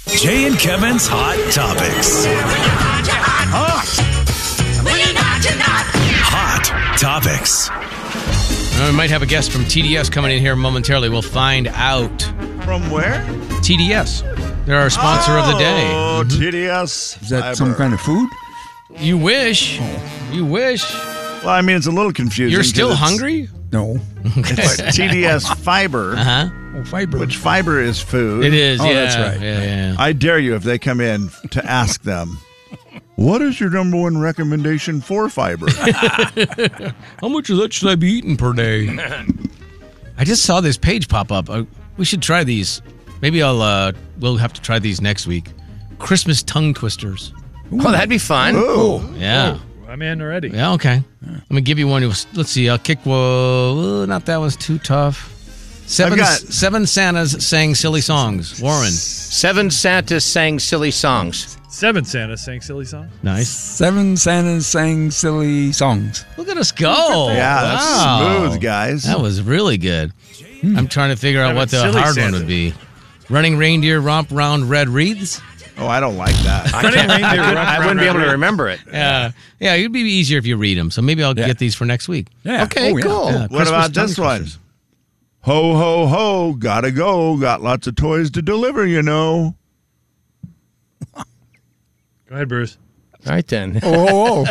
Jay and Kevin's Hot Topics. Hot Topics. We might have a guest from TDS coming in here momentarily. We'll find out. From where? TDS. They're our sponsor of the day. Oh, TDS. Is that some kind of food? You wish. You wish. Well, I mean, it's a little confusing. You're still hungry? No. It's TDS fiber. Uh-huh. Oh, fiber. Which fiber is food. It is, yeah. that's right. Yeah. I dare you, if they come in, to ask them, what is your number one recommendation for fiber? How much of that should I be eating per day? I just saw this page pop up. We should try these. Maybe we'll have to try these next week. Christmas tongue twisters. Oh, that'd be fun. Ooh. Yeah. I'm in already. Yeah, okay. Let me give you one. Let's see. I'll kick. Well, not that one's too tough. Seven Santas sang silly songs. Warren. 7 Santas sang silly songs. 7 Santas sang silly songs. Nice. 7 Santas sang silly songs. Look at us go. Yeah, that's Wow. smooth, guys. That was really good. I'm trying to figure out what the Silly hard Santa. one would be. Running reindeer romp round red wreaths. Oh, I don't like that. I wouldn't be able to remember it. Yeah, it'd be easier if you read them. So maybe I'll get these for next week. Yeah. Okay, Oh, yeah. cool. Yeah, What Christmas about tongue this one? twisters. Ho, ho, ho, gotta go. Got lots of toys to deliver, you know. Go ahead, Bruce. All right, then. Oh.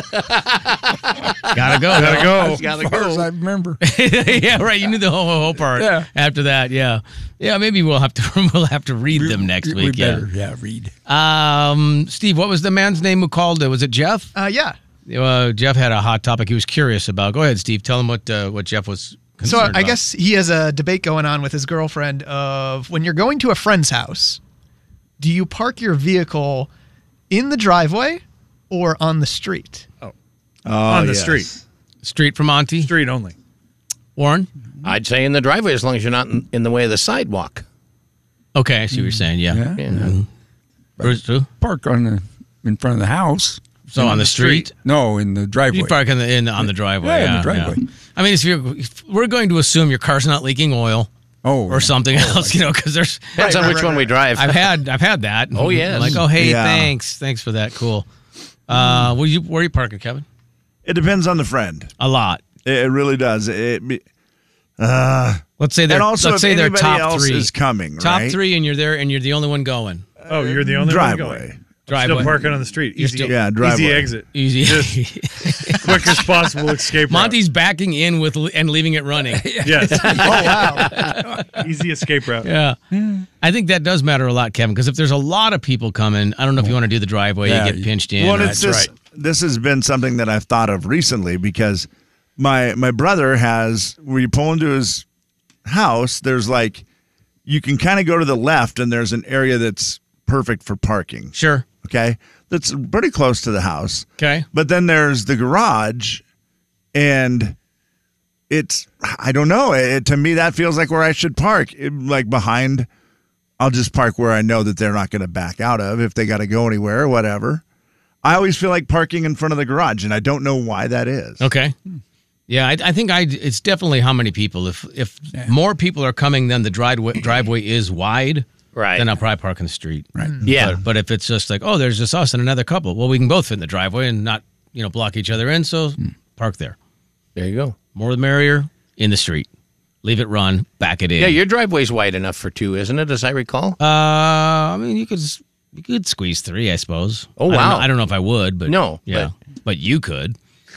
Gotta go. Gotta go. As far as I remember. Yeah, right. You knew the ho ho ho part. Yeah. After that, yeah. Maybe we'll have to read them next week. We better, read. Steve, what was the man's name who called? Was it Jeff? Yeah. Jeff had a hot topic he was curious about. Go ahead, Steve. Tell him what Jeff was concerned So I about. guess he has a debate going on with his girlfriend of when you're going to a friend's house, do you park your vehicle in the driveway or on the street? On the yes. street. Street from Monty. Street only. Warren? I'd say in the driveway as long as you're not in the way of the sidewalk. Okay, I see what you're saying. Yeah. Yeah. Yeah. Bruce, too? Park in front of the house. So on the street? No, in the driveway. You park on the driveway. Yeah, in the driveway. Yeah. I mean, if we're going to assume your car's not leaking oil or something else, because there's Depends on which one we drive. I've had that. Oh, yes. Like, oh, hey, Yeah. thanks for that. Cool. Where are you parking, Kevin? It depends on the friend. A lot. It really does. Let's say they're and also, let's if say they're anybody top else 3. is coming, Top right? 3, and you're there, and you're the only one going. Oh, you're the only one going. Driveway. Driveway. Still parking on the street. You're Easy, still- Yeah, driveway. easy exit. Easy. Quickest possible escape route. Monty's backing in and leaving it running. Yes. Oh, wow. Easy escape route. Yeah. I think that does matter a lot, Kevin, because if there's a lot of people coming, I don't know if you want to do the driveway, Yeah, you get pinched in. Well, or- it's this has been something that I've thought of recently because my brother has, where you pull into his house, there's like, you can kind of go to the left and there's an area that's perfect for parking. Sure. Okay. That's pretty close to the house. Okay. But then there's the garage and I don't know. To me, that feels like where I should park. Like behind, I'll just park where I know that they're not going to back out of if they got to go anywhere or whatever. I always feel like parking in front of the garage, and I don't know why that is. Okay. Yeah, I think it's definitely how many people. If more people are coming than the driveway is wide, Right. then I'll probably park on the street. Right. Yeah. But if it's just like, oh, there's just us and another couple, well, we can both fit in the driveway and not, block each other in, so park there. There you go. More the merrier, in the street. Leave it run, back it in. Yeah, your driveway's wide enough for 2, isn't it, as I recall? I mean, you could squeeze 3, I suppose. Oh, wow. I don't know if I would, but No, yeah, but you could.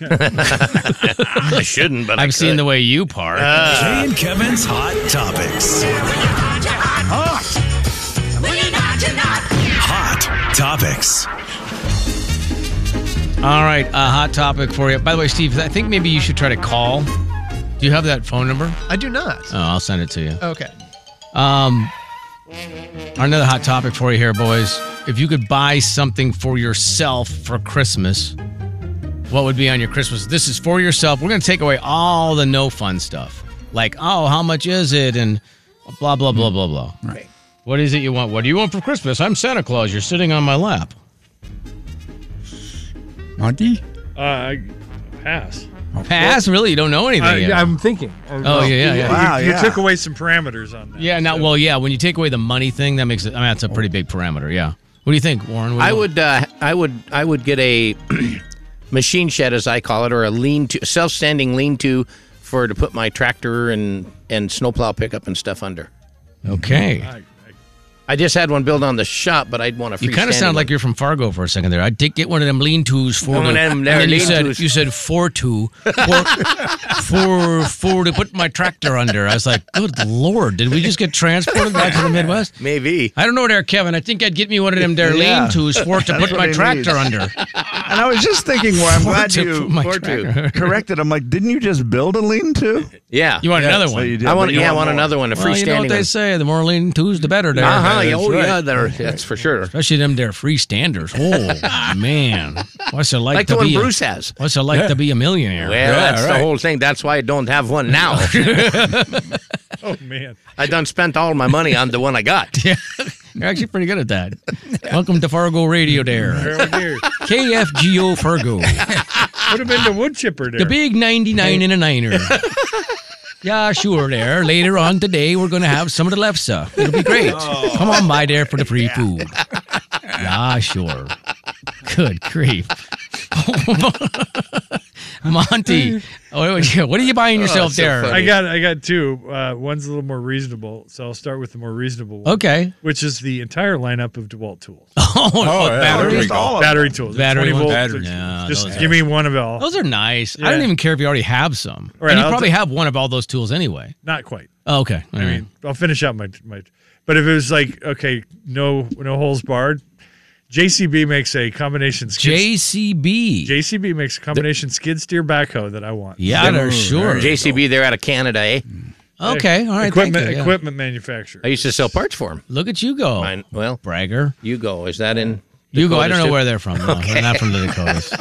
I shouldn't, but I've seen the way you park. Jay and Kevin's Hot Topics. Hot Topics. All right, a hot topic for you. By the way, Steve, I think maybe you should try to call. Do you have that phone number? I do not. Oh, I'll send it to you. Okay. Another hot topic for you here, boys. If you could buy something for yourself for Christmas, what would be on your Christmas? This is for yourself. We're going to take away all the no fun stuff. Like, oh, how much is it? And blah, blah, blah, blah, blah. Right. What is it you want? What do you want for Christmas? I'm Santa Claus. You're sitting on my lap. Monty? I pass. Pass? Really? You don't know anything yet? I'm thinking. Oh, yeah. Wow, You yeah. took away some parameters on that. Yeah, now, So- well, yeah, when you take away the money thing, that makes it, I mean, that's a pretty big parameter, yeah. What do you think, Warren? What do you I would get a machine shed, as I call it, or a lean-to, self-standing lean-to to put my tractor and snowplow pickup and stuff under. Okay. I just had one built on the shop, but I'd want a freestanding. You kind of sound one. like you're from Fargo for a second there. I did get one of them lean-tos for One the, of them and there then lean-tos. you said for to put my tractor under. I was like, good Lord, did we just get transported back to the Midwest? Maybe. I don't know there, Kevin. I think I'd get me one of them there Yeah. lean-tos to put That's my what he tractor needs. under. And I was just thinking, well, I'm glad To you put my for to. tractor. corrected. I'm like, didn't you just build a lean-to? Yeah. You want another So one? you did, I want. but you Yeah, I want more. another one. A Well, freestanding you know what they one. say. The more lean-tos, the better there. Uh-huh. That's Oh, right. yeah. That's for sure. Especially them there freestanders. Oh, man. What's it like, Like to the one be Bruce has. What's it like to be a millionaire? Well, that's right. the whole thing. That's why I don't have one now. Oh, man. I done spent all my money on the one I got. Yeah, you're actually pretty good at that. Welcome to Fargo Radio there. Oh, dear. KFGO Fargo. Would have been the wood chipper there. The big 99 and a niner. Yeah, sure there. Later on today, we're going to have some of the lefse. It'll be great. Come on by there for the free food. Yeah, sure. Good grief. Monty, what are you buying yourself so there? funny. I got two. One's a little more reasonable, so I'll start with the more reasonable one. Okay. Which is the entire lineup of DeWalt tools. Battery? Just all of Battery tools. Battery 20 ones? volt. Battery Yeah, Just those give me one of all. Those are nice. I Yeah. don't even care if you already have some. Right, and you I'll probably have one of all those tools anyway. Not quite. Oh, okay. All I right. mean, I'll finish out my. But if it was like, okay, no holes barred, JCB makes a combination skid. JCB. JCB makes a combination skid steer backhoe that I want. Yeah, they're sure. JCB, they're out of Canada, eh? Okay, all right. Equipment thank you, yeah. equipment manufacturer. I used to sell parts for them. Look at you go, Well, bragger. Yugo, is that in? You go. I don't know Dakotas, too? where they're from. No, they're not from the Dakotas.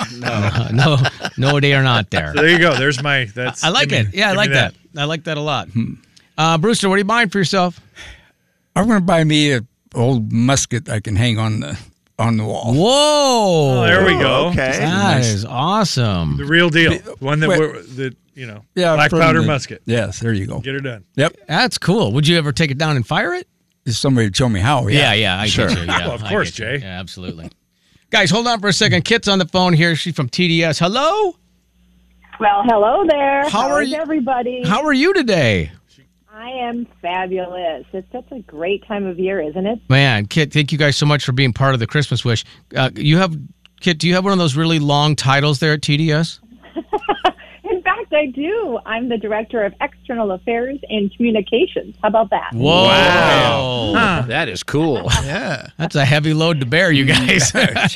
no, they are not there. There you go. There's my. That's. I like give me- it. Yeah, I give me like that. I like that a lot. Brewster, what are you buying for yourself? I'm going to buy me a old musket I can hang on the wall. Whoa! Oh, there we go. Okay. That is awesome. The real deal. One that Wait. black from powder the- musket. Yes, there you go. Get her done. Yep. That's cool. Would you ever take it down and fire it? If somebody would show me how. Yeah, I sure. get you. Yeah, Well, of I course, get you. Jay. Yeah, absolutely. Guys, hold on for a second. Kit's on the phone here. She's from TDS. Hello. Well, hello there. How are is you- everybody? How are you today? I am fabulous. It's such a great time of year, isn't it? Man, Kit, thank you guys so much for being part of the Christmas Wish. Kit, do you have one of those really long titles there at TDS? In fact, I do. I'm the Director of External Affairs and Communications. How about that? Whoa. Wow. That is cool. Yeah. That's a heavy load to bear, you guys.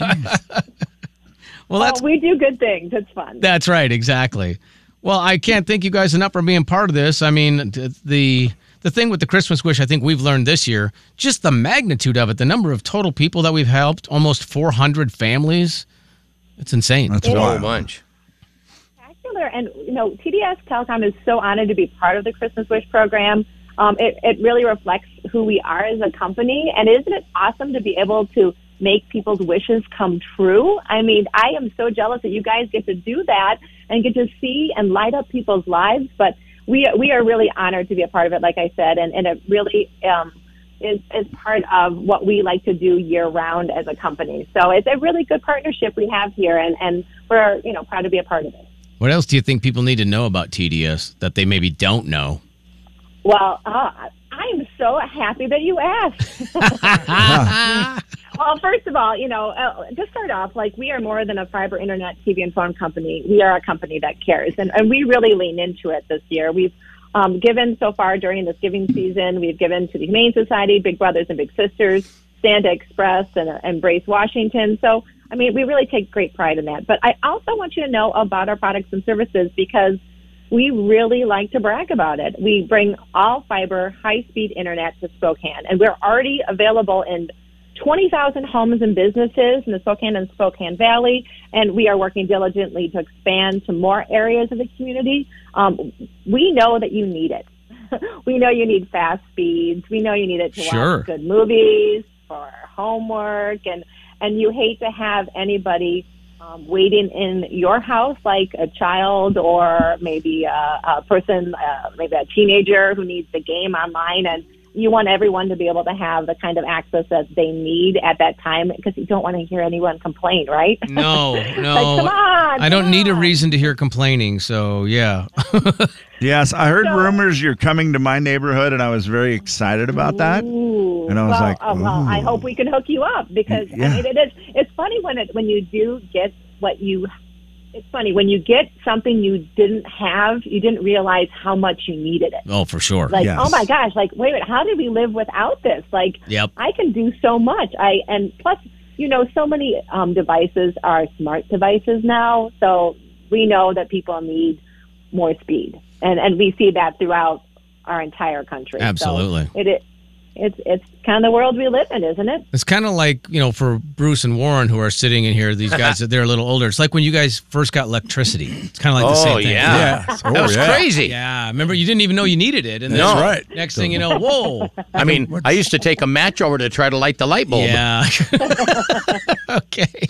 Well, that's we do good things. It's fun. That's right, exactly. Well, I can't thank you guys enough for being part of this. I mean, the thing with the Christmas Wish, I think we've learned this year, just the magnitude of it, the number of total people that we've helped, almost 400 families. It's insane. That's A whole wild. bunch. Spectacular. And, TDS Telecom is so honored to be part of the Christmas Wish program. It really reflects who we are as a company. And isn't it awesome to be able to make people's wishes come true? I mean, I am so jealous that you guys get to do that and get to see and light up people's lives. But we are really honored to be a part of it, like I said, and it really is part of what we like to do year round as a company. So it's a really good partnership we have here, and we're proud to be a part of it. What else do you think people need to know about TDS that they maybe don't know? Well, I'm so happy that you asked. Well, first of all, to start off, we are more than a fiber internet, TV, and phone company. We are a company that cares, and we really lean into it this year. We've given so far during this giving season. We've given to the Humane Society, Big Brothers and Big Sisters, Santa Express, and Embrace Washington. So, I mean, we really take great pride in that. But I also want you to know about our products and services because we really like to brag about it. We bring all fiber, high-speed internet to Spokane, and we're already available in 20,000 homes and businesses in the Spokane and Spokane Valley, and we are working diligently to expand to more areas of the community. We know that you need it. We know you need fast speeds. We know you need it to Sure. watch good movies, for homework, and you hate to have anybody waiting in your house, like a child or maybe a person, maybe a teenager who needs the game online, and you want everyone to be able to have the kind of access that they need at that time because you don't want to hear anyone complain, right? No. Like, come on, I don't come need a on. reason to hear complaining, so yeah. Yes, I heard rumors you're coming to my neighborhood, and I was very excited about that. Ooh. And I was like, well, I ooh. hope we can hook you up because Yeah. I mean, it's funny when you do get what you. It's funny when you get something you didn't realize how much you needed it. Oh, for sure. Like, Yes. oh my gosh, like, wait, how did we live without this? Like, Yep. I can do so much. And plus, so many devices are smart devices now. So we know that people need more speed. And we see that throughout our entire country. Absolutely. So it's kind of the world we live in, isn't it? It's kind of like, for Bruce and Warren who are sitting in here, these guys, they're a little older. It's like when you guys first got electricity. It's kind of like the same thing. Yeah. Yeah. That was crazy. Yeah. Remember, you didn't even know you needed it. And then No. Right. next thing you know, whoa. I mean, I used to take a match over to try to light the light bulb. Yeah. Okay.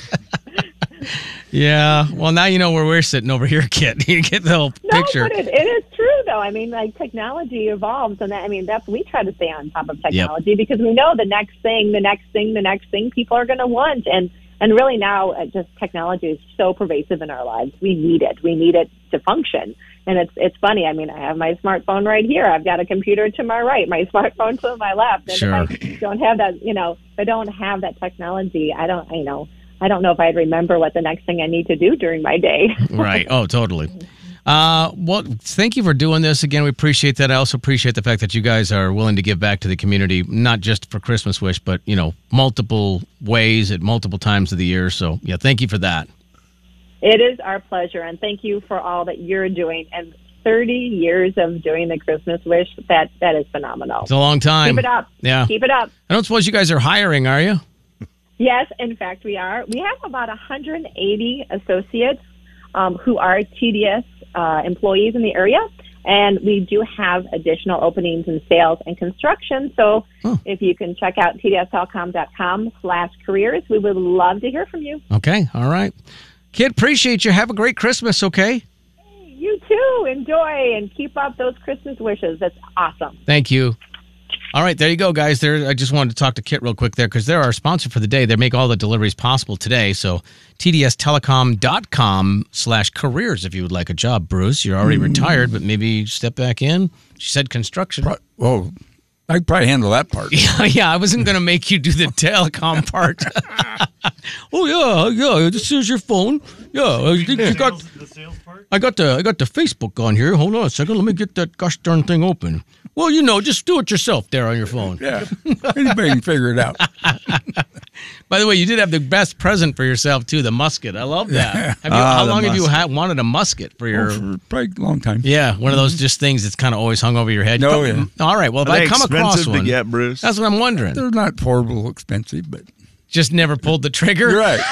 Yeah. Well, now you know where we're sitting over here, Kit. You get the whole No, picture. but it is true, though. I mean, like, technology evolves, and we try to stay on top of technology because we know the next thing people are going to want, and really now, just technology is so pervasive in our lives. We need it to function, and it's funny. I mean, I have my smartphone right here. I've got a computer to my right, my smartphone to my left, and Sure. if I don't have that, if I don't have that technology, I don't know if I'd remember what the next thing I need to do during my day. Right. Oh, totally. Well, thank you for doing this again. We appreciate that. I also appreciate the fact that you guys are willing to give back to the community, not just for Christmas Wish, but, multiple ways at multiple times of the year. So, yeah, thank you for that. It is our pleasure, and thank you for all that you're doing. And 30 years of doing the Christmas Wish, that is phenomenal. It's a long time. Keep it up. Yeah. Keep it up. I don't suppose you guys are hiring, are you? Yes, in fact, we are. We have about 180 associates who are TDS employees in the area, and we do have additional openings in sales and construction. So if you can check out tdstelecom.com/careers, we would love to hear from you. Okay. All right. Kid, appreciate you. Have a great Christmas, okay? You too. Enjoy and keep up those Christmas wishes. That's awesome. Thank you. All right, there you go, guys. I just wanted to talk to Kit real quick there because they're our sponsor for the day. They make all the deliveries possible today. So tdstelecom.com/careers if you would like a job, Bruce. You're already retired, but maybe step back in. She said construction. Well, I could probably handle that part. Yeah, I wasn't going to make you do the telecom part. Oh, yeah, this is your phone. Yeah, you got... The sales part? I got the Facebook on here. Hold on a second. Let me get that gosh darn thing open. Well, just do it yourself there on your phone. Yeah. Anybody can figure it out. By the way, you did have the best present for yourself, too, the musket. I love that. How long have you wanted a musket for your... For probably a long time. Yeah, one of those just things that's kind of always hung over your head. Oh, yeah. All right, well, if Are they I come across expensive one... to get, Bruce? That's what I'm wondering. They're not horrible expensive, but... Just never pulled the trigger? You're right.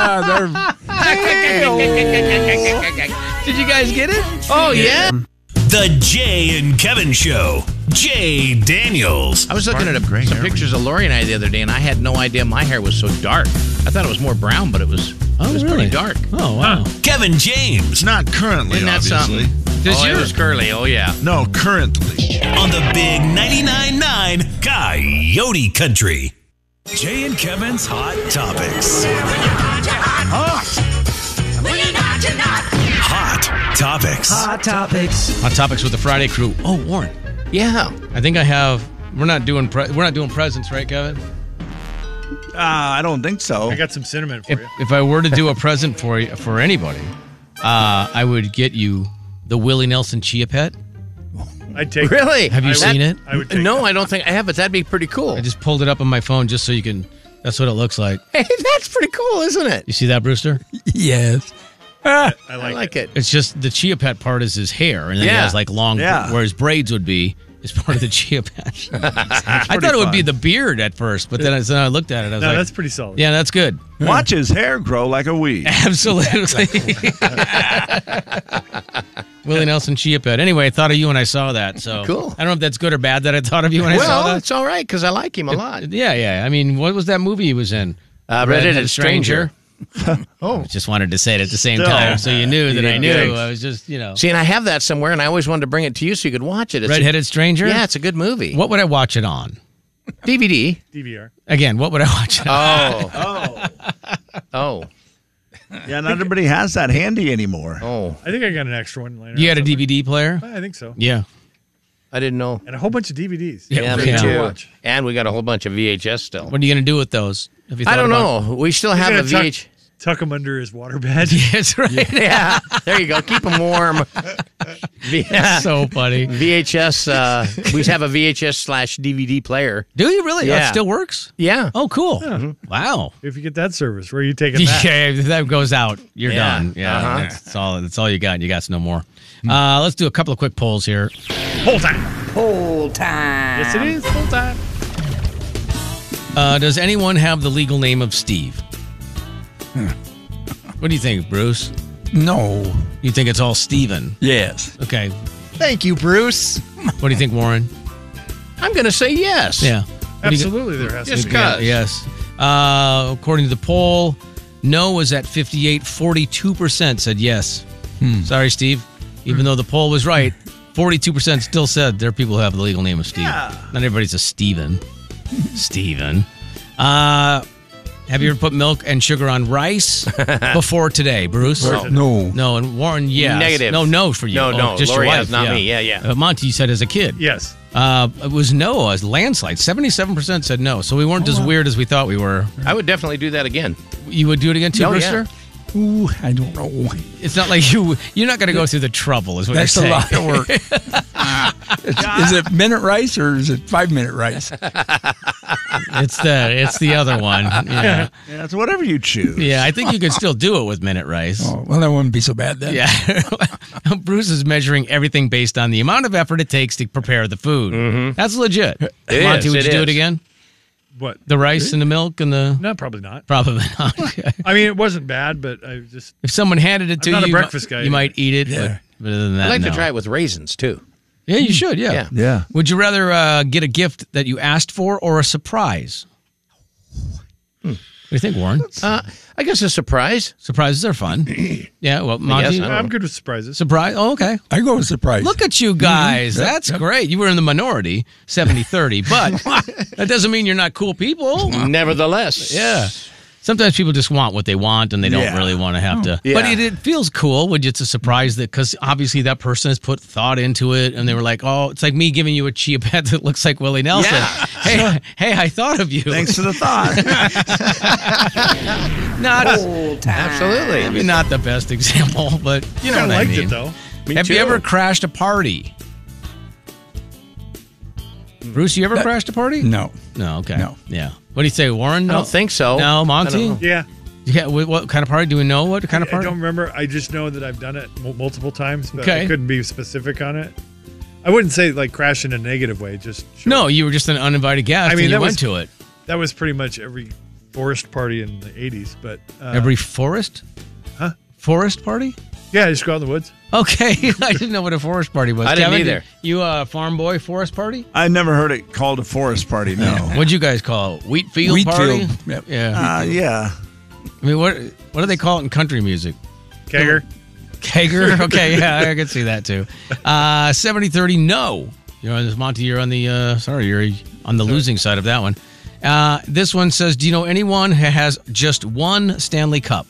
Did you guys get it? Oh, yeah. The Jay and Kevin Show. Jay Daniels. I was looking at Great some hair. pictures of Lori and I the other day, and I had no idea my hair was so dark. I thought it was more brown, but it was really? pretty dark. Oh, wow. Kevin James. Not currently, Isn't that obviously. something? Does Oh, it your- was curly. Oh, yeah. No, currently. On the big 99.9 Coyote Country. Jay and Kevin's Hot Topics. Hot Topics. Hot Topics with the Friday crew. Oh, Warren. Yeah. I think we're not doing presents, right, Kevin? I don't think so. I got some cinnamon for you. If I were to do a present for anybody, I would get you the Willie Nelson Chia Pet. I'd take Really? Have you seen it? I would take No, that. I don't think I have, but that'd be pretty cool. I just pulled it up on my phone just so you can. That's what it looks like. Hey, that's pretty cool, isn't it? You see that, Brewster? Yes. I I like, like it. It's just the Chia Pet part is his hair, and then he Yeah. has like long, Yeah. where his braids would be. Is part of the Chia Pet. I thought it would be the beard at first, but then as I looked at it, I was No, like, that's pretty solid. yeah, that's good. Watch his hair grow like a weed. Absolutely. Willie Nelson Chia Pet. Anyway, I thought of you when I saw that. So Cool. I don't know if that's good or bad that I thought of you when I saw Well, that. it's all right because I like him a lot. Yeah. I mean, what was that movie he was in? Redheaded Stranger. I just wanted to say it at the same Still. time so you knew that I knew. Thanks. I was just, See, and I have that somewhere, and I always wanted to bring it to you so you could watch it. It's Red-Headed Stranger? Yeah, it's a good movie. What would I watch it on? DVD. DVR. Again, what would I watch it on? Oh. Yeah, not everybody has that handy anymore. Oh. I think I got an extra one later. You had a somewhere. DVD player? I think so. Yeah. I didn't know. And a whole bunch of DVDs. Yeah, me yeah. too. Watch. And we got a whole bunch of VHS still. What are you going to do with those? Have you I thought don't about- know. We still He's have a gonna VH. Tuck him under his waterbed. That's right. Yeah, there you go. Keep them warm. Yeah. So funny. VHS. We have a VHS/DVD player. Do you really? Oh, it Yeah. still works? Yeah. Oh, cool. Wow. If you get that service, where are you taking that? Yeah, if that goes out, you're Yeah. done. Yeah, Uh-huh. that's all you got. You got no more. Let's do a couple of quick polls here. Whole time. Yes, it is. Full time. Does anyone have the legal name of Steve? What do you think, Bruce? No. You think it's all Steven? Yes. Okay. Thank you, Bruce. What do you think, Warren? I'm going to say yes. Yeah. What do you Absolutely, there has Just to be. cause. Yes. According to the poll, no was at 58. 42% said yes. Sorry, Steve. Even though the poll was right, 42% still said there are people who have the legal name of Steve. Not everybody's a Steven. Steven. Have you ever put milk and sugar on rice before today, Bruce? No. No, and Warren, yes. Negative. No for you. No, just Lori your wife. has, not me. Yeah. Monty, you said as a kid. Yes. It was no, as landslide. 77% said no, so we weren't as weird as we thought we were. I would definitely do that again. You would do it again too, Oh, Brewster? yeah. Ooh, I don't know. It's not like you're not going to go through the trouble, is what That's you're a saying. lot of work. Is it minute rice or is it 5 minute rice? It's the other one. Yeah. Yeah, it's whatever you choose. Yeah, I think you could still do it with minute rice. Oh, well, that wouldn't be so bad then. Yeah. Bruce is measuring everything based on the amount of effort it takes to prepare the food. That's legit. It Monty, is, would you it do it is. again? What? The rice and the milk and the... No, probably not. Probably not. I mean, it wasn't bad, but I just. If someone handed it to I'm not you, a breakfast guy you might eat it. Yeah. But other than that, I'd like no. to try it with raisins, too. Yeah, you should. Yeah. Yeah. Yeah. Would you rather get a gift that you asked for or a surprise? What do you think, Warren? I guess a surprise. Surprises are fun. Yeah. Well, Monty, I don't know. I'm good with surprises. surprise. Oh, okay. I go with surprise. Look at you guys. That's great. You were in the minority, 70-30, but that doesn't mean you're not cool people. Nevertheless. Yeah. Sometimes people just want what they want and they don't Yeah. really want to have to. Yeah. But it feels cool when it's a surprise that, because obviously that person has put thought into it and they were like, oh, it's like me giving you a chia pet that looks like Willie Nelson. Yeah. Hey, I thought of you. Thanks for the thought. Not Absolutely. maybe not the best example, but you know I what I liked mean. it, though. Me Have too. you ever crashed a party? Bruce, you ever crashed a party? No. No, okay. No. Yeah. What do you say, Warren? I don't think so. No, I Monty? don't know. Yeah. Yeah, what kind of party? Do we know what kind of I party? don't remember. I just know that I've done it multiple times, but Okay. I couldn't be specific on it. I wouldn't say like crash in a negative way. Just show No, up. you were just an uninvited guest I mean, and you that went was- to it. That was pretty much every forest party in the 80s. But Every forest? Huh? Forest party? yeah, just go out in the woods. Okay. I didn't know what a forest party was. I didn't Kevin, either. You a farm boy forest party? I never heard it called a forest party. No. What'd you guys call it? Wheat field party? Wheatfield. Yep. Yeah. Yeah. I mean, what do they call it in country music? Kegger. Kegger? Okay, yeah, I could see that too. 70-30, no. You're on this, Monty, you're on the, you're on the losing side of that one. This one says, do you know anyone who has just one Stanley Cup?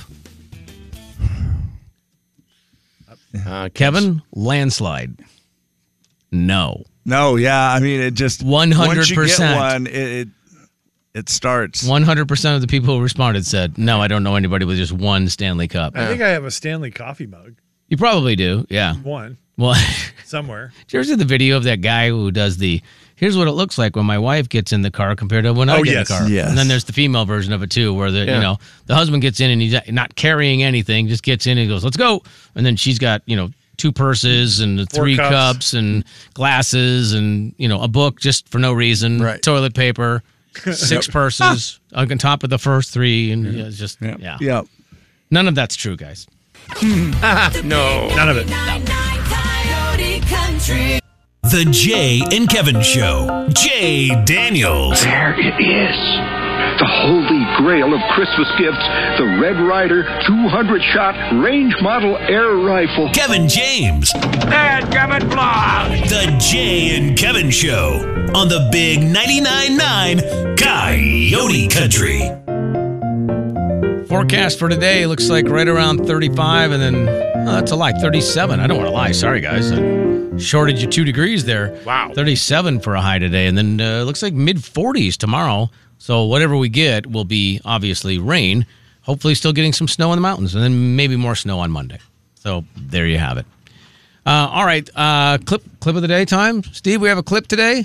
Kevin, landslide. No. No, yeah. I mean, it just 100%. Once you get one, it starts. 100% of the people who responded said, no, I don't know anybody with just one Stanley Cup. I think I have a Stanley coffee mug. You probably do, yeah. One Well, somewhere. did you ever see the video of that guy who does here's what it looks like when my wife gets in the car compared to when I get yes. in the car. Yes. And then there's the female version of it too, where Yeah. the husband gets in and he's not carrying anything, just gets in and goes, let's go. And then she's got, 2 purses and 3 cups. cups and glasses and, a book just for no reason, Right. toilet paper, 6 purses on top of the first 3. And it's just, Yep. yeah. Yep. None of that's true, guys. No. None of it. Coyote Country. The Jay and Kevin Show. Jay Daniels. There it is. The holy grail of Christmas gifts, the Red Ryder 200-shot range model air rifle. Kevin James. And Kevin Blah. The Jay and Kevin Show on the Big 99.9 Coyote Country. Forecast for today looks like right around 35, and then that's a lie, 37. I don't want to lie. Sorry, guys. I shorted you 2 degrees there. Wow. 37 for a high today, and then looks like mid-40s tomorrow. So whatever we get will be obviously rain. Hopefully still getting some snow in the mountains, and then maybe more snow on Monday. So there you have it. All right, clip of the day time. Steve, we have a clip today.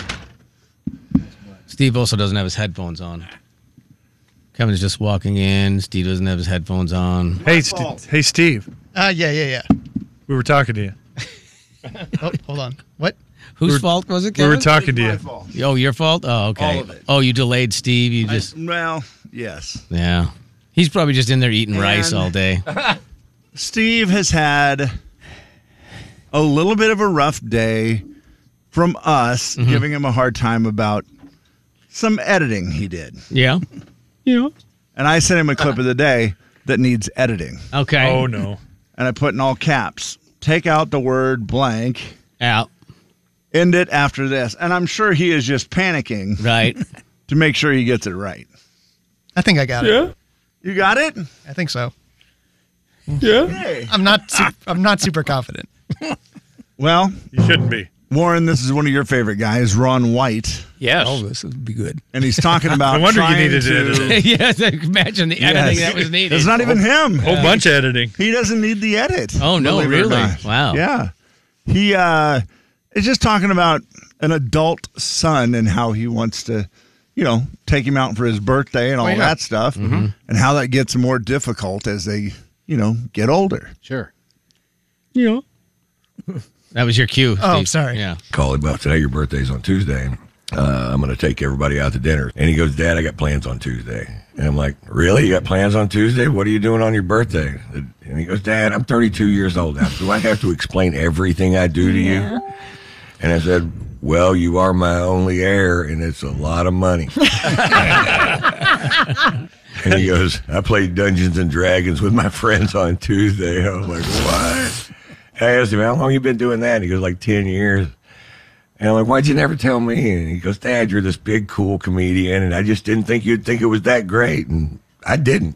Steve also doesn't have his headphones on. Kevin's just walking in. Steve doesn't have his headphones on. Hey, hey, Steve. Yeah. We were talking to you. Oh, hold on. What? Whose fault was it, We Kevin? were talking to you. Fault. Oh, your fault? Oh, okay. All of it. Oh, you delayed Steve. You just Well, yes. yeah. He's probably just in there eating rice all day. Steve has had a little bit of a rough day from us giving him a hard time about some editing he did. Yeah. Yeah. And I sent him a clip of the day that needs editing. Okay. Oh, no. And I put in all caps, take out the word blank, Out. end it after this. And I'm sure he is just panicking Right. to make sure he gets it right. I think I got it. You got it? I think so. Hey. I'm not super confident. Well, You shouldn't be. Warren, this is one of your favorite guys, Ron White. Yes. Oh, this would be good. And he's talking about No wonder you trying needed to to edit it. Yes, imagine the editing that was needed. It's not even him. Whole bunch of editing. He doesn't need the edit. Oh, no, believe it or really? not. Wow. Yeah. He is just talking about an adult son and how he wants to, take him out for his birthday and all that stuff, and how that gets more difficult as they, get older. Sure. Yeah. That was your cue. Oh, Steve. sorry. Yeah. Call him up today. Your birthday's on Tuesday. I'm going to take everybody out to dinner. And he goes, Dad, I got plans on Tuesday. And I'm like, really? You got plans on Tuesday? What are you doing on your birthday? And he goes, Dad, I'm 32 years old now. Do I have to explain everything I do to you? And I said, well, you are my only heir, and it's a lot of money. And he goes, I played Dungeons and Dragons with my friends on Tuesday. I was like, what? I asked him, how long you been doing that? And he goes, like 10 years. And I'm like, why'd you never tell me? And he goes, Dad, you're this big, cool comedian, and I just didn't think you'd think it was that great. And I didn't.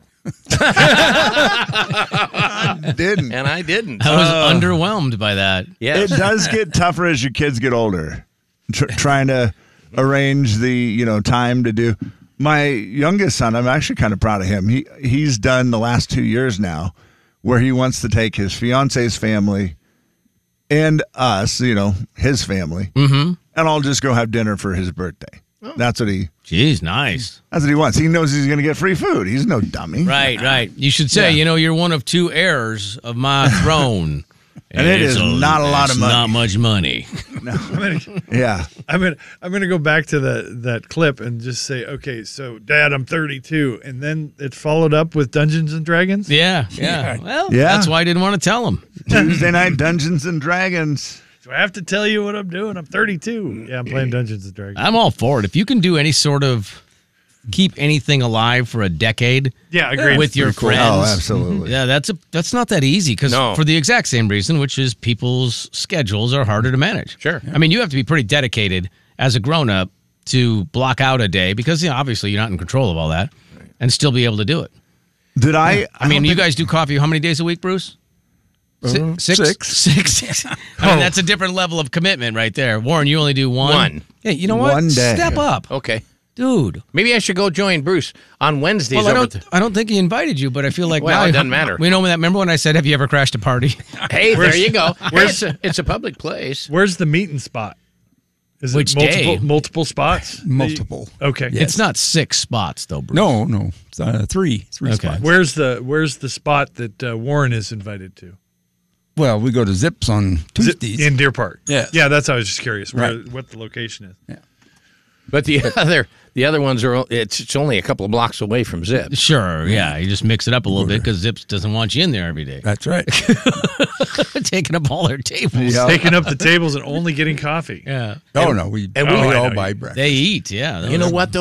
I didn't. And I didn't. I was underwhelmed by that. Yes. It does get tougher as your kids get older, trying to arrange the, time to do. My youngest son, I'm actually kind of proud of him. He's done the last 2 years now where he wants to take his fiance's family and us, his family, and I'll just go have dinner for his birthday. That's what he Nice. That's what he wants. He knows he's going to get free food. He's no dummy. Right. You should say, you're one of 2 heirs of my throne. And it is not a lot of money. Not much money. Yeah. I'm gonna go back to that clip and just say, okay, so Dad, I'm 32, and then it followed up with Dungeons and Dragons. Yeah. Well, Yeah. that's why I didn't want to tell him. Tuesday night Dungeons and Dragons. Do I have to tell you what I'm doing? I'm 32. Yeah, I'm playing Dungeons and Dragons. I'm all for it. If you can do any sort of keep anything alive for a decade Yeah, agreed. with your friends. Oh, absolutely. Yeah, that's not that easy because for the exact same reason, which is people's schedules are harder to manage. Sure. I mean, you have to be pretty dedicated as a grown-up to block out a day because obviously you're not in control of all that and still be able to do it. Did I? I mean, you guys do coffee how many days a week, Bruce? Six. I mean, that's a different level of commitment right there. Warren, you only do one. One. Hey, you know what? One day. Step up. Okay. Dude. Maybe I should go join Bruce on Wednesdays. Well, I don't think he invited you, but I feel like Well, now it doesn't matter. We know that. Remember when I said, "Have you ever crashed a party?" Hey, there you go. It's a public place. Where's the meeting spot? Is Which it day? multiple spots? Multiple. Okay. It's not 6 spots though, Bruce. No. It's three spots. Where's the spot that Warren is invited to? Well, we go to Zips on Tuesdays. In Deer Park. Yes. Yeah, that's how I was just curious Right. what the location is. Yeah. But the other ones are it's only a couple of blocks away from Zip. Sure, yeah. You just mix it up a little bit because Zips doesn't want you in there every day. That's right. Taking up all their tables. Yeah. Taking up the tables and only getting coffee. Yeah. No, we all buy breakfast. They eat, yeah. You know what though?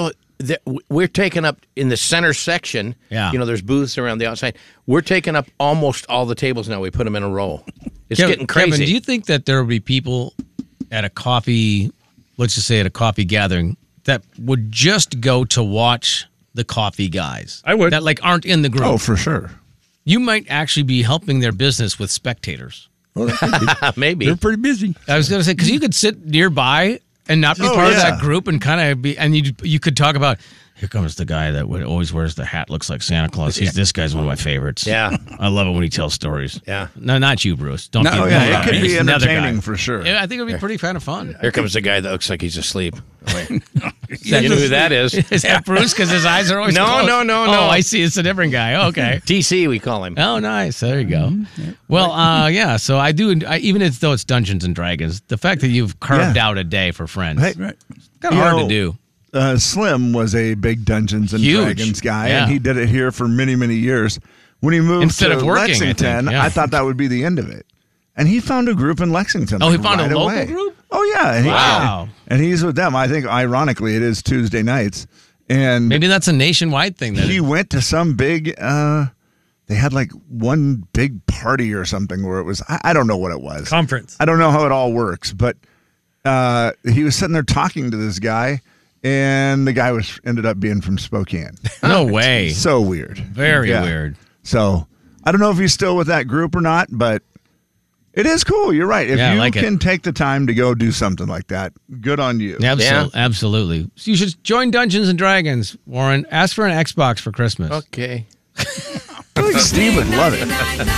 we're taking up in the center section. Yeah. There's booths around the outside. We're taking up almost all the tables now. We put them in a row. It's getting crazy. Kevin, do you think that there will be people at a coffee, let's just say at a coffee gathering, that would just go to watch the coffee guys? I would. That aren't in the group. Oh, for sure. You might actually be helping their business with spectators. Maybe. They're pretty busy. I was going to say, because you could sit nearby and not be part of that group and kind of be, and you could talk about, here comes the guy that always wears the hat, looks like Santa Claus. This guy's one of my favorites. Yeah. I love it when he tells stories. Yeah. No, not you, Bruce. Don't No, get yeah, it could be another entertaining guy. for sure. Yeah, I think it would be pretty kind of fun. Here comes the guy that looks like he's asleep. You know who that is? Is that Bruce? Because his eyes are always closed? No. Oh, I see. It's a different guy. Okay. TC, we call him. Oh, nice. There you go. Well, yeah. So I do, even though it's Dungeons and Dragons, the fact that you've carved out a day for friends, Hey, it's kind of hard to do. Slim was a big Dungeons and Huge. Dragons guy, Yeah. and he did it here for many, many years. When he moved Instead to of working, Lexington, I think, yeah. I thought that would be the end of it. And he found a group in Lexington. Oh, he like, found a right local away. group? Oh, yeah. And Wow. And he's with them. I think, ironically, it is Tuesday nights. And Maybe that's a nationwide thing. he went to some big, they had like one big party or something where it was, I don't know what it was. Conference. I don't know how it all works, but he was sitting there talking to this guy, and the guy ended up being from Spokane. No way. So weird. Very weird. So I don't know if he's still with that group or not, but it is cool. You're right. If Yeah, I you like it. can take the time to go do something like that, good on you. Absolutely. So you should join Dungeons and Dragons, Warren. Ask for an Xbox for Christmas. Okay. I think Steve would love it.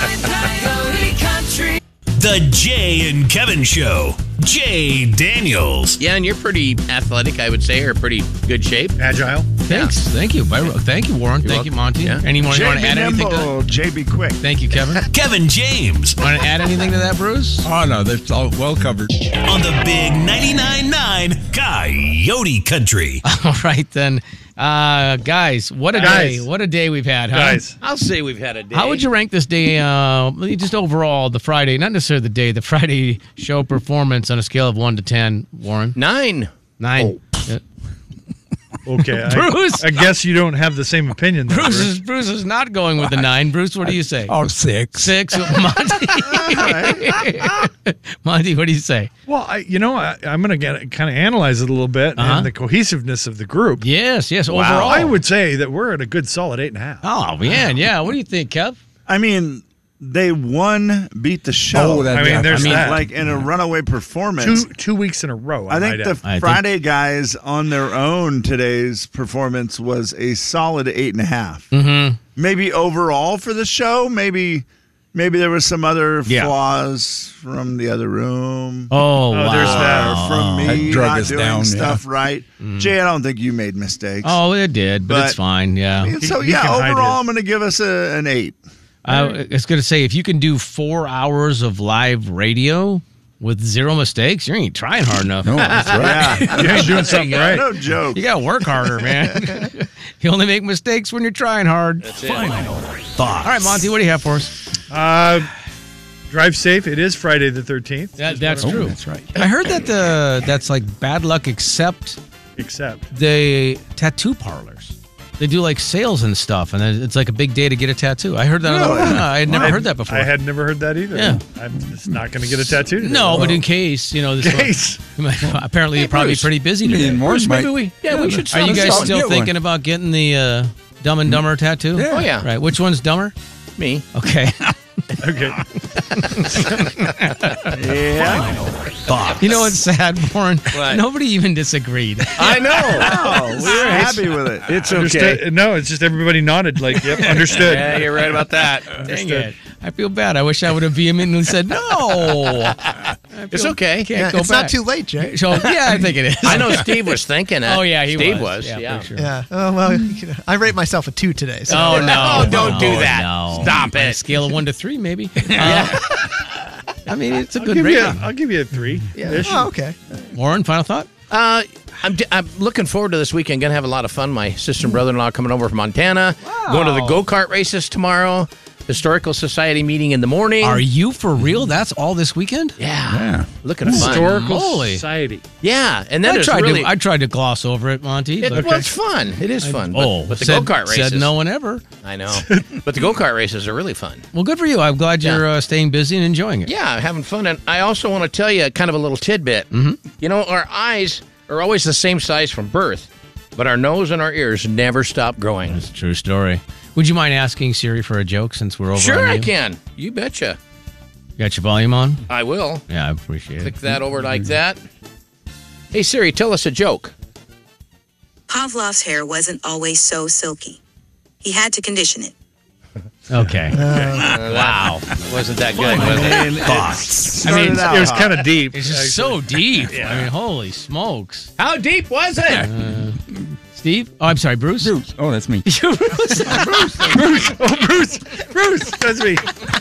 The Jay and Kevin Show. Jay Daniels. Yeah, and you're pretty athletic, I would say, or pretty good shape. Agile. Thanks. Thank you. Thank you, Warren. Thank you, Monty. Yeah. Anyone you want to add anything to that? Nimble, JB Quick. Thank you, Kevin. Kevin James. Want to add anything to that, Bruce? Oh, no, that's all well covered. On the big 99.9 Coyote Country. All right, then. Guys, what a day. What a day we've had, huh? Guys. I'll say we've had a day. How would you rank this day, just overall, the Friday, not necessarily the day, the Friday show performance on a scale of 1 to 10, Warren? 9. 9. Yeah. Okay. Bruce. I guess you don't have the same opinion. Then, Bruce is not going with the 9. Bruce, what do you say? Oh, 6. 6. Monty. Monty, what do you say? Well, I'm going to kind of analyze it a little bit and the cohesiveness of the group. Yes. Overall. I would say that we're at a good solid 8.5. Oh, man. Yeah. What do you think, Kev? I mean, they beat the show. Oh, that- there's that. Like in a runaway performance. Two weeks in a row. I think the Friday guys on their own today's performance was a solid 8.5. Mm-hmm. Maybe overall for the show, maybe there was some other Yeah. flaws from the other room. Oh, wow. there's that. Or from me That drug not us doing down, stuff right. Jay, I don't think you made mistakes. Oh, it did, but it's fine. Yeah. So, he can hide overall, his. I'm going to give us an 8. I was going to say, if you can do 4 hours of live radio with 0 mistakes, you ain't trying hard enough. No, that's right. Yeah. You ain't doing something right. No joke. You got to work harder, man. You only make mistakes when you're trying hard. Final thoughts. All right, Monty, what do you have for us? Drive safe. It is Friday the 13th. That's true. That's right. I heard that that's like bad luck except the tattoo parlors. They do like sales and stuff, and it's like a big day to get a tattoo. I heard that. I had never heard that before. I had never heard that either. Yeah. I'm just not going to get a tattoo today. No, but in case, this apparently you're probably pretty busy today. Bruce, Maybe we should Are you guys still get one. thinking about getting the Dumb and Dumber tattoo? Yeah. Oh, yeah. Right. Which one's dumber? Me. Okay. Okay. Thoughts. You know what's sad, Warren? What? Nobody even disagreed. I know. Oh, we were happy with it. It's Understood. No, it's just everybody nodded like, yep, understood. Yeah, you're right about that. Dang it. I feel bad. I wish I would have vehemently said no. It's okay. Can't go it's back. not too late, Jay. So, yeah, I think it is. I know Steve was thinking it. Oh, yeah, Steve was. was. Yeah, Yeah. for sure. Yeah. Oh, well, I rate myself a 2 today. So. Oh, no. Oh, don't do that. No. Stop On a it. scale of 1 to 3, maybe. I mean, it's a I'll good give rating. I'll give you a 3. Yeah. Oh, okay. Warren, final thought? I'm looking forward to this weekend. Going to have a lot of fun. My sister and brother-in-law coming over from Montana. Going to the go-kart races tomorrow. Historical Society meeting in the morning. Are you for real? That's all this weekend? Yeah. Looking fun. Historical Moly. Society. Yeah, and then I it's tried really... I tried to gloss over it, Monty. It, but well, it's fun. It is fun. But the go-kart races... Said no one ever. I know. But the go-kart races are really fun. Well, good for you. I'm glad you're staying busy and enjoying it. Yeah, having fun. And I also want to tell you kind of a little tidbit. Mm-hmm. You know, our eyes are always the same size from birth, but our nose and our ears never stop growing. That's a true story. Would you mind asking Siri for a joke since we're over Sure, on you? I can. You betcha. Got your volume on? I will. Yeah, I appreciate Click it. that over like that. Hey, Siri, tell us a joke. Pavlov's hair wasn't always so silky. He had to condition it. Okay. Wow. Wasn't that good, was it? Thoughts. I mean, It was kind of deep. it's just so deep. I mean, holy smokes. How deep was it? Steve? Oh, I'm sorry, Bruce? Bruce. Oh, that's me. Bruce, that's me.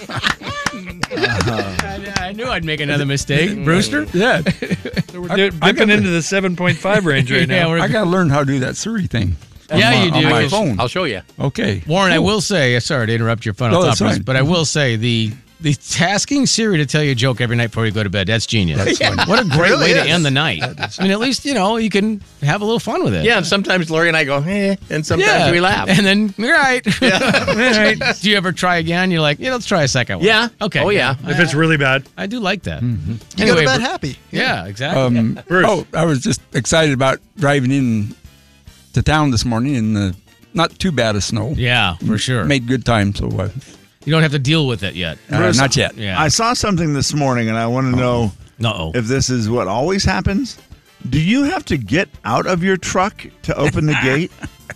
I knew I'd make another mistake. Brewster? Yeah. We're dipping into the 7.5 range right now. Yeah, I got to learn how to do that Siri thing. Yeah, you do. On my I phone. I'll show you. Okay. Warren, I will say, sorry to interrupt your fun No, on top that's of this, fine. but I will say the tasking Siri to tell you a joke every night before you go to bed, that's genius. What a great way to end the night. I mean, at least, you can have a little fun with it. Yeah, and sometimes Lori and I go, and sometimes we laugh. And then, you're right. All right. Do you ever try again? You're like, let's try a second one. Yeah. Okay. Oh, yeah. If it's really bad. I do like that. You go to bed happy. Yeah, exactly. Bruce. I was just excited about driving in to town this morning in not too bad of snow. Yeah, for sure. Made good time, so You don't have to deal with it yet. not yet. Yeah. I saw something this morning, and I want to know Uh-oh. if this is what always happens. Do you have to get out of your truck to open the gate?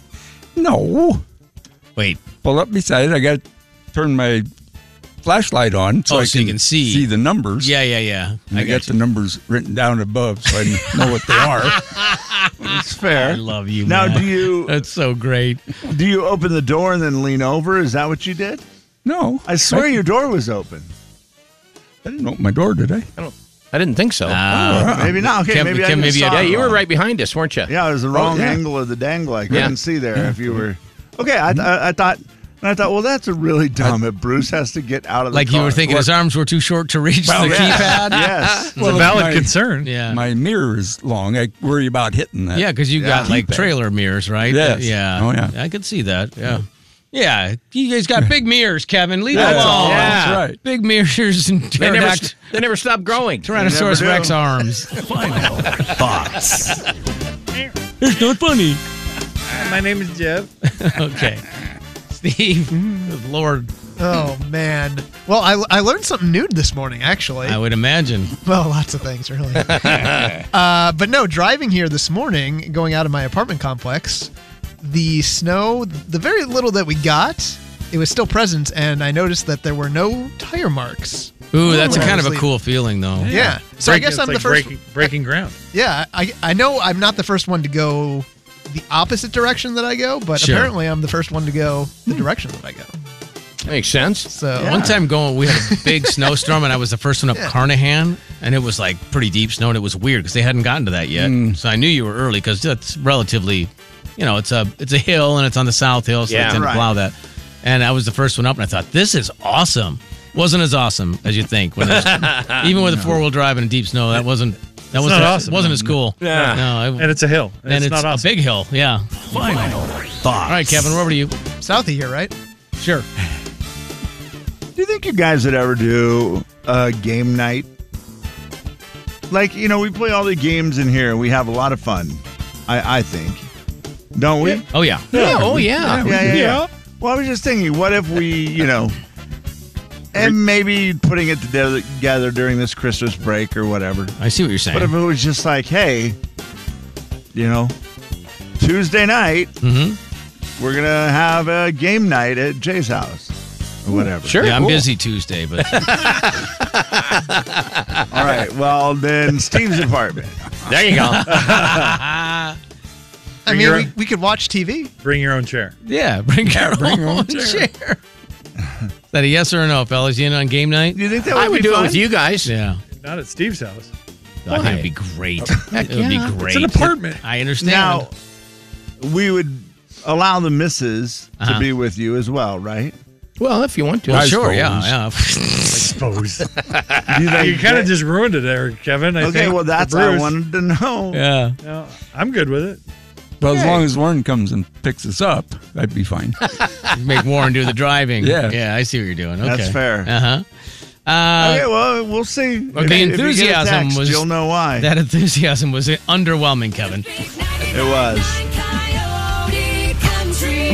No. Wait. Pull up beside it. I got to turn my flashlight on so Oh, I so you can see. the numbers. Yeah. And I got the numbers written down above so I know what they are. It's fair. I love you, Now, man. That's so great. do you open the door and then lean over? Is that what you did? No. I swear your door was open. I didn't open my door, did I? I didn't think so. Maybe not. Okay, Kim- maybe Kim, I maybe just I saw Yeah, it you were wrong. right behind us, weren't you? Yeah, it was the wrong yeah. angle of the dangle. I couldn't Yeah. see there if you were. Okay, I thought, well, that's a really dumb. If Bruce has to get out of the Like car. you were thinking his arms were too short to reach the keypad? Yes. It's a valid my- concern. Yeah. My mirror is long. I worry about hitting that. Yeah, because you got like Keypad. trailer mirrors, right? Yes. Yeah. Oh, yeah. I could see that. Yeah. Yeah. You guys got big mirrors, Kevin. Leave it That's alone. all. Yeah. That's right. Big mirrors and They never stop growing. Tyrannosaurus They never Rex do. arms. Final thoughts. It's not funny. My name is Jeff. Okay. Steve, Lord, Oh, man. Well, I learned something new this morning, actually. I would imagine. Well, lots of things, really. But no, driving here this morning, going out of my apartment complex, the snow, the very little that we got, it was still present, and I noticed that there were no tire marks. Ooh, that's a When I kind of was a leaving. cool feeling, though. Yeah. So I guess I'm the first. breaking ground. Yeah, I know I'm not the first one to go the opposite direction that I go, but Sure. apparently I'm the first one to go the direction that I go. Makes sense. So One time we had a big snowstorm, and I was the first one up Carnahan, and it was like pretty deep snow, and it was weird because they hadn't gotten to that yet. So I knew you were early because that's relatively, it's a hill, and it's on the south hill, so Yeah. they tend to Right. plow that. And I was the first one up, and I thought, this is awesome. Wasn't as awesome as you think. When even with a 4-wheel drive and a deep snow, that wasn't not awesome. Wasn't as cool. Yeah. No, And it's a hill. and it's not a awesome. big hill. Yeah. Final thoughts. All right, Kevin, we're over to you. south of here, right? Sure. Do you think you guys would ever do a game night? Like, we play all the games in here. We have a lot of fun, I think. Don't we? Oh yeah. Yeah. Oh, yeah. Yeah. Well, I was just thinking, what if we, and maybe putting it together during this Christmas break or whatever. I see what you're saying. What if it was just like, hey, Tuesday night, we're going to have a game night at Jay's house or whatever. Sure. Yeah, I'm cool. busy Tuesday, but All right. Well, then Steve's apartment. There you go. I Bring your mean, own- we could watch TV. Bring your own chair. yeah, bring your own chair. Is that a yes or a no, fellas? You in on game night? Do you think that would I would be do fun? it with you guys. Yeah. Not at Steve's house. I think it'd be great. It would be yeah. great. It's an apartment. I understand. Now, we would allow the missus to Uh-huh. be with you as well, right? Well, if you want to. Well, I sure, suppose. yeah. You kind of just ruined it there, Kevin. I Okay, think, well, that's for what I Bruce. wanted to know. Yeah. No, I'm good with it. Well, as long as Warren comes and picks us up, I'd be fine. Make Warren do the driving. Yeah. Yeah, I see what you're doing. Okay. That's fair. Uh-huh. Okay, well, we'll see. Well, If the you get a enthusiasm text, was. You'll know why. That enthusiasm was underwhelming, Kevin. It was.